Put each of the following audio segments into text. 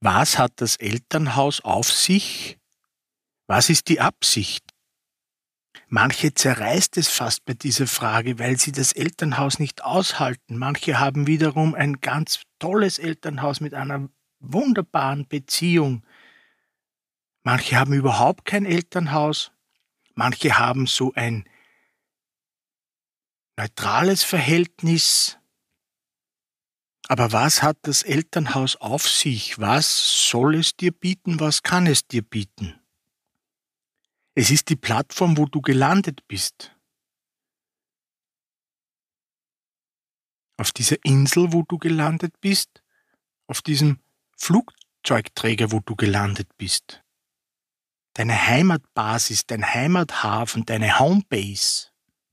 Was hat das Elternhaus auf sich? Was ist die Absicht? Manche zerreißt es fast bei dieser Frage, weil sie das Elternhaus nicht aushalten. Manche haben wiederum ein ganz tolles Elternhaus mit einer wunderbaren Beziehung. Manche haben überhaupt kein Elternhaus. Manche haben so ein neutrales Verhältnis. Aber was hat das Elternhaus auf sich? Was soll es dir bieten? Was kann es dir bieten? Es ist die Plattform, wo du gelandet bist. Auf dieser Insel, wo du gelandet bist. Auf diesem Flugzeugträger, wo du gelandet bist. Deine Heimatbasis, dein Heimathafen, deine Homebase.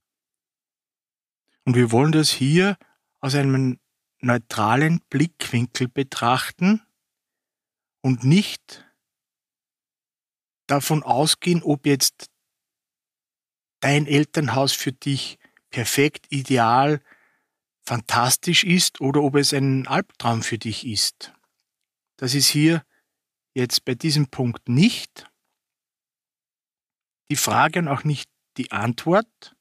Und wir wollen das hier aus einem neutralen Blickwinkel betrachten und nicht davon ausgehen, ob jetzt dein Elternhaus für dich perfekt, ideal, fantastisch ist oder ob es ein Albtraum für dich ist. Das ist hier jetzt bei diesem Punkt nicht die Frage und auch nicht die Antwort,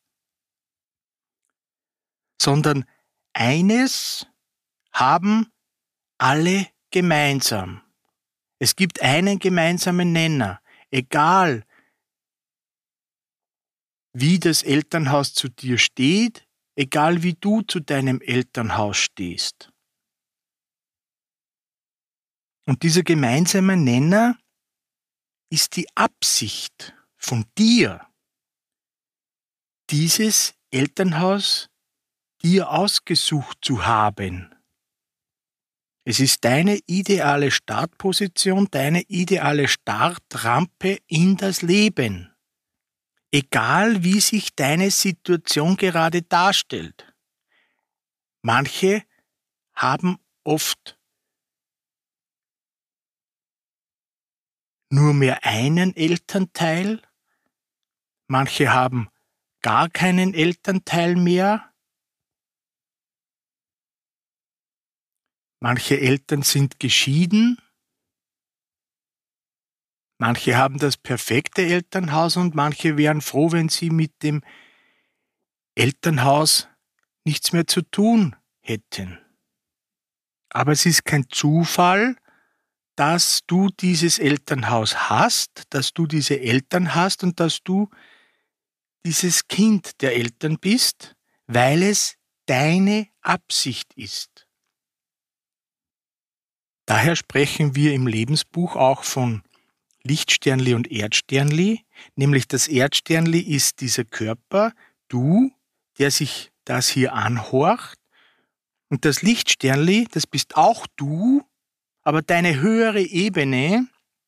sondern eines haben alle gemeinsam. Es gibt einen gemeinsamen Nenner, egal wie das Elternhaus zu dir steht, egal wie du zu deinem Elternhaus stehst. Und dieser gemeinsame Nenner ist die Absicht von dir, dieses Elternhaus dir ausgesucht zu haben. Es ist deine ideale Startposition, deine ideale Startrampe in das Leben. Egal wie sich deine Situation gerade darstellt. Manche haben oft nur mehr einen Elternteil, manche haben gar keinen Elternteil mehr. Manche Eltern sind geschieden, manche haben das perfekte Elternhaus und manche wären froh, wenn sie mit dem Elternhaus nichts mehr zu tun hätten. Aber es ist kein Zufall, dass du dieses Elternhaus hast, dass du diese Eltern hast und dass du dieses Kind der Eltern bist, weil es deine Absicht ist. Daher sprechen wir im Lebensbuch auch von Lichtsternli und Erdsternli, nämlich das Erdsternli ist dieser Körper, du, der sich das hier anhorcht, und das Lichtsternli, das bist auch du, aber deine höhere Ebene,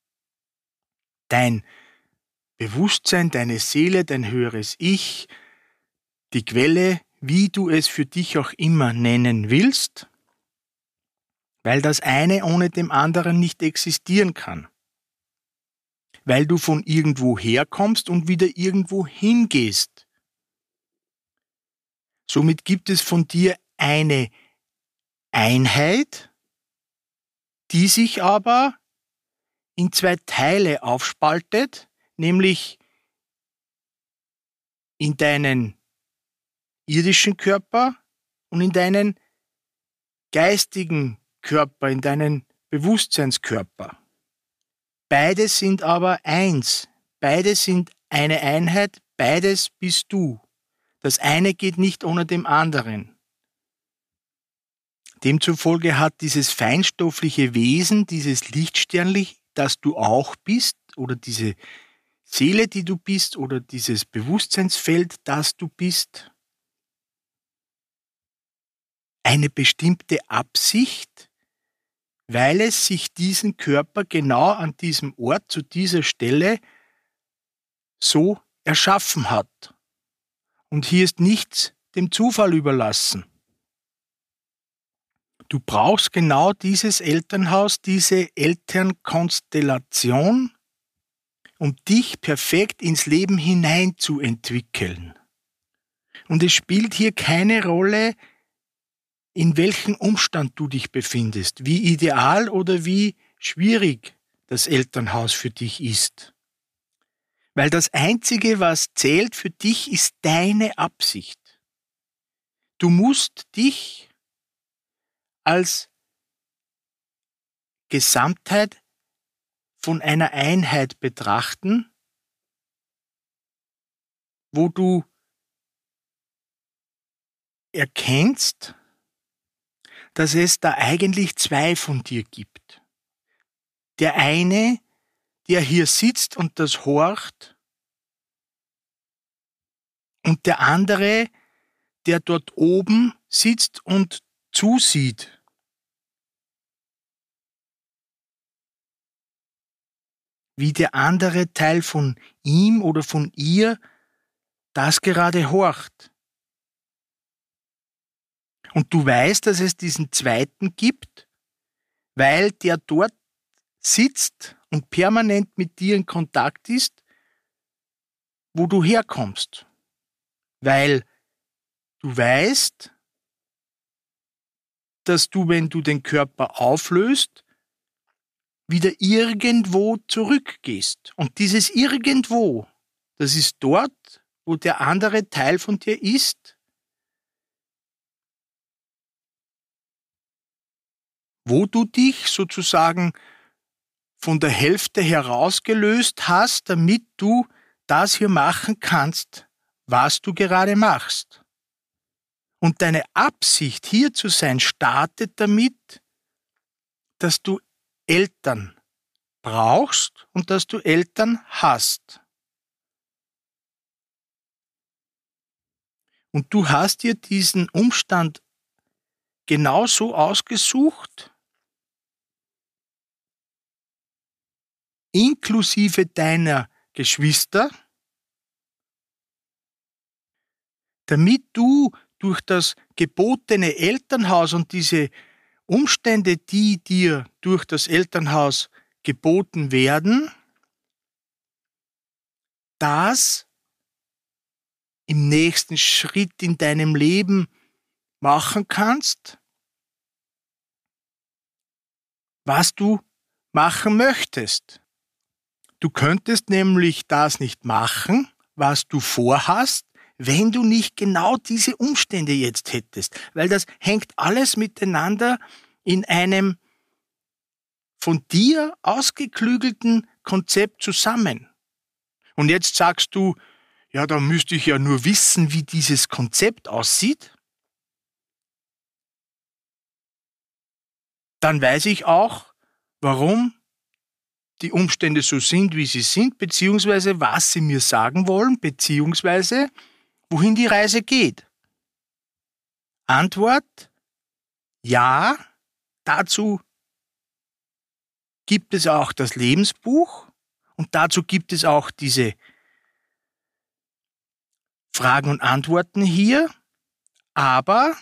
dein Bewusstsein, deine Seele, dein höheres Ich, die Quelle, wie du es für dich auch immer nennen willst, weil das eine ohne dem anderen nicht existieren kann. Weil du von irgendwo herkommst und wieder irgendwo hingehst. Somit gibt es von dir eine Einheit, die sich aber in zwei Teile aufspaltet, nämlich in deinen irdischen Körper und in deinen geistigen Körper, in deinen Bewusstseinskörper. Beide sind aber eins, beide sind eine Einheit, beides bist du. Das eine geht nicht ohne dem anderen. Demzufolge hat dieses feinstoffliche Wesen, dieses Lichtsternli, das du auch bist, oder diese Seele, die du bist, oder dieses Bewusstseinsfeld, das du bist, eine bestimmte Absicht, weil es sich diesen Körper genau an diesem Ort, zu dieser Stelle so erschaffen hat. Und hier ist nichts dem Zufall überlassen. Du brauchst genau dieses Elternhaus, diese Elternkonstellation, um dich perfekt ins Leben hineinzuentwickeln. Und es spielt hier keine Rolle, in welchem Umstand du dich befindest, wie ideal oder wie schwierig das Elternhaus für dich ist. Weil das Einzige, was zählt für dich, ist deine Absicht. Du musst dich als Gesamtheit von einer Einheit betrachten, wo du erkennst, dass es da eigentlich zwei von dir gibt. Der eine, der hier sitzt und das horcht, und der andere, der dort oben sitzt und zusieht. Wie der andere Teil von ihm oder von ihr das gerade horcht. Und du weißt, dass es diesen zweiten gibt, weil der dort sitzt und permanent mit dir in Kontakt ist, wo du herkommst. Weil du weißt, dass du, wenn du den Körper auflöst, wieder irgendwo zurückgehst. Und dieses irgendwo, das ist dort, wo der andere Teil von dir ist, wo du dich sozusagen von der Hälfte herausgelöst hast, damit du das hier machen kannst, was du gerade machst. Und deine Absicht, hier zu sein, startet damit, dass du Eltern brauchst und dass du Eltern hast. Und du hast dir diesen Umstand genauso ausgesucht, inklusive deiner Geschwister, damit du durch das gebotene Elternhaus und diese Umstände, die dir durch das Elternhaus geboten werden, das im nächsten Schritt in deinem Leben machen kannst, was du machen möchtest. Du könntest nämlich das nicht machen, was du vorhast, wenn du nicht genau diese Umstände jetzt hättest, weil das hängt alles miteinander in einem von dir ausgeklügelten Konzept zusammen. Und jetzt sagst du, ja, da müsste ich ja nur wissen, wie dieses Konzept aussieht. Dann weiß ich auch, warum die Umstände so sind, wie sie sind, beziehungsweise was sie mir sagen wollen, beziehungsweise wohin die Reise geht. Antwort: Ja, dazu gibt es auch das Lebensbuch und dazu gibt es auch diese Fragen und Antworten hier, aber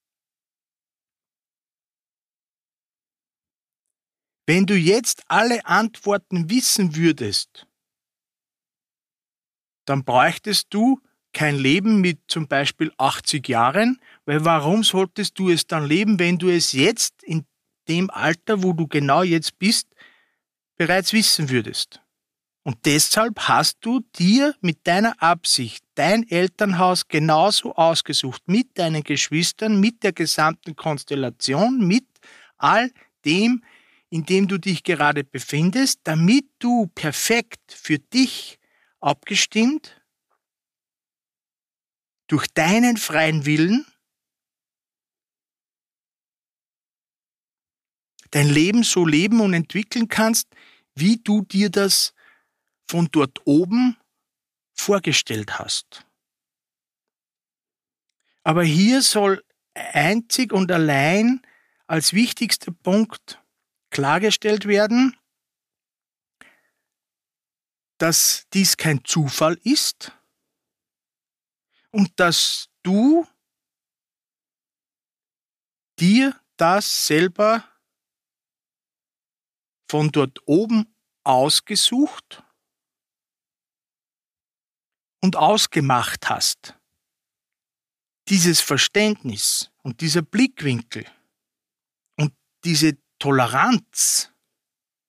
wenn du jetzt alle Antworten wissen würdest, dann bräuchtest du kein Leben mit zum Beispiel 80 Jahren, weil warum solltest du es dann leben, wenn du es jetzt in dem Alter, wo du genau jetzt bist, bereits wissen würdest? Und deshalb hast du dir mit deiner Absicht dein Elternhaus genauso ausgesucht, mit deinen Geschwistern, mit der gesamten Konstellation, mit all dem, in dem du dich gerade befindest, damit du perfekt für dich abgestimmt durch deinen freien Willen dein Leben so leben und entwickeln kannst, wie du dir das von dort oben vorgestellt hast. Aber hier soll einzig und allein als wichtigster Punkt klargestellt werden, dass dies kein Zufall ist und dass du dir das selber von dort oben ausgesucht und ausgemacht hast. Dieses Verständnis und dieser Blickwinkel und diese Toleranz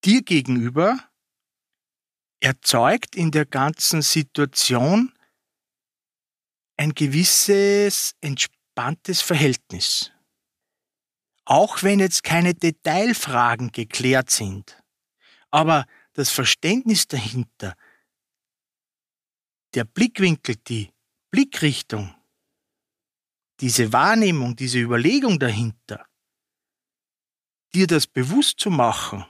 dir gegenüber erzeugt in der ganzen Situation ein gewisses entspanntes Verhältnis. Auch wenn jetzt keine Detailfragen geklärt sind, aber das Verständnis dahinter, der Blickwinkel, die Blickrichtung, diese Wahrnehmung, diese Überlegung dahinter, dir das bewusst zu machen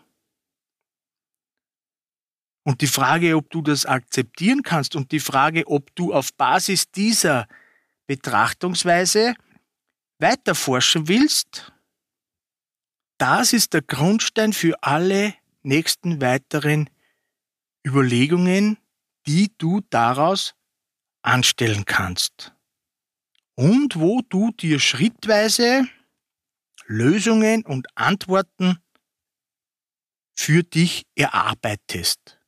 und die Frage, ob du das akzeptieren kannst und die Frage, ob du auf Basis dieser Betrachtungsweise weiter forschen willst, das ist der Grundstein für alle nächsten weiteren Überlegungen, die du daraus anstellen kannst. Und wo du dir schrittweise Lösungen und Antworten für dich erarbeitest.